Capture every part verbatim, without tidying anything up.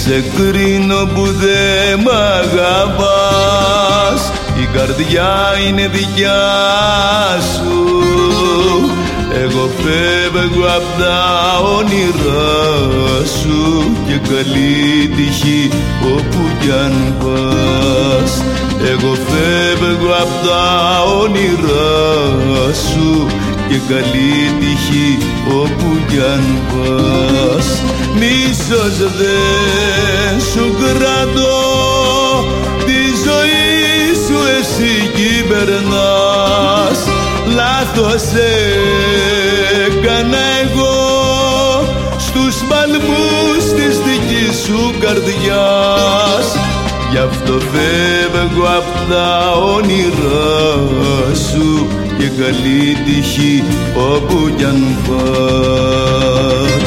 σε κρίνω που δε μ' αγαπάς, η καρδιά είναι δικιά σου. Εγώ φεύγω απ' τα όνειρά σου και καλή τύχη όπου κι αν πας. Εγώ φεύγω απ' τα όνειρά σου και καλή τύχη όπου κι αν πας. Μίσος δεν σου κρατώ, τη ζωή σου εσύ κυβερνάς. Λάθος έκανα εγώ στους παλμούς της δικής σου καρδιάς. Γι' αυτό φεύγω απ' τα όνειρά σου και καλή τύχη όπου κι αν πας.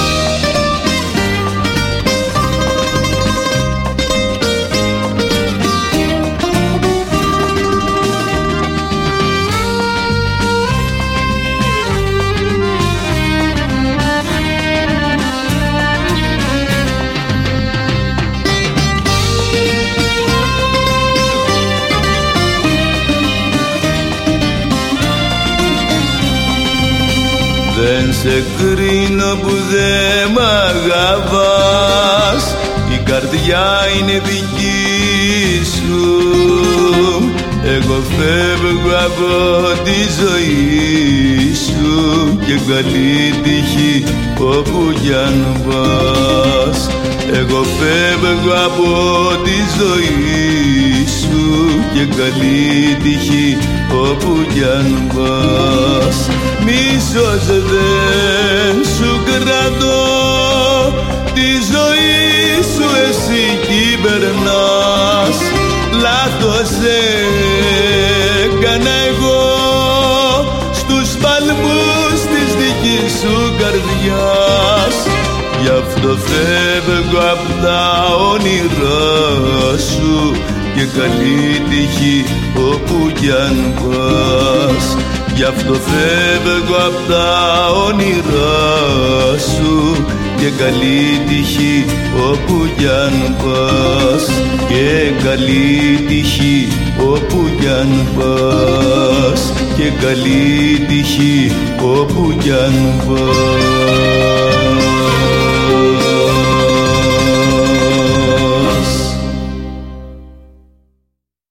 Δεν σε κρίνω που δε μ' αγαπάς, η καρδιά είναι δική σου. Εγώ φεύγω από τη ζωή σου και καλή τύχη όπου κι αν πας. Εγώ φεύγω από τη ζωή σου και καλή τύχη όπου κι αν πας. Μίσος δεν σου κρατώ, τη ζωή σου εσύ κυβερνάς. Λάθος έκανα εγώ στους παλμούς της δικής σου καρδιάς. Γι' αυτό φεύγω απ' τα όνειρά σου και καλή τύχη όπου κι αν πας. Γι' αυτό φεύγω απ' τα όνειρά σου και καλή τύχη όπου κι αν πας. Και καλή τύχη όπου κι αν πας. Και καλή τύχη όπου κι αν πας.